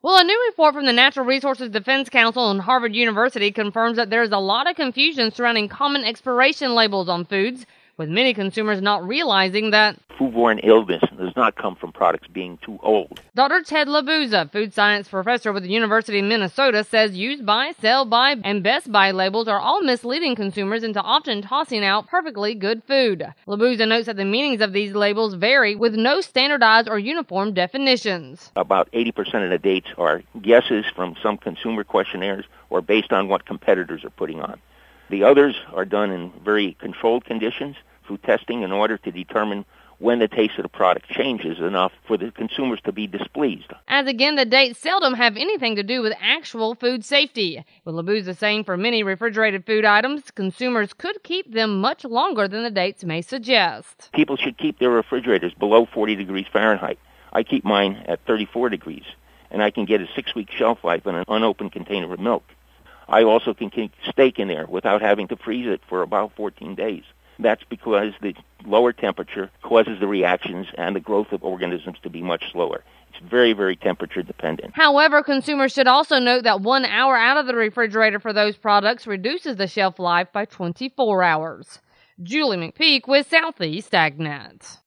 Well, a new report from the Natural Resources Defense Council and Harvard University confirms that there is a lot of confusion surrounding common expiration labels on foods, with many consumers not realizing that foodborne illness does not come from products being too old. Dr. Ted LaBuza, food science professor with the University of Minnesota, says use by, sell by, and best by labels are all misleading consumers into often tossing out perfectly good food. LaBuza notes that the meanings of these labels vary with no standardized or uniform definitions. About 80% of the dates are guesses from some consumer questionnaires or based on what competitors are putting on. The others are done in very controlled conditions through testing in order to determine when the taste of the product changes enough for the consumers to be displeased. As again, the dates seldom have anything to do with actual food safety. With LaBuza saying for many refrigerated food items, consumers could keep them much longer than the dates may suggest. People should keep their refrigerators below 40 degrees Fahrenheit. I keep mine at 34 degrees, and I can get a 6-week shelf life in an unopened container of milk. I also can keep steak in there without having to freeze it for about 14 days. That's because the lower temperature causes the reactions and the growth of organisms to be much slower. It's very, very temperature dependent. However, consumers should also note that 1 hour out of the refrigerator for those products reduces the shelf life by 24 hours. Julie McPeak with Southeast AgNet.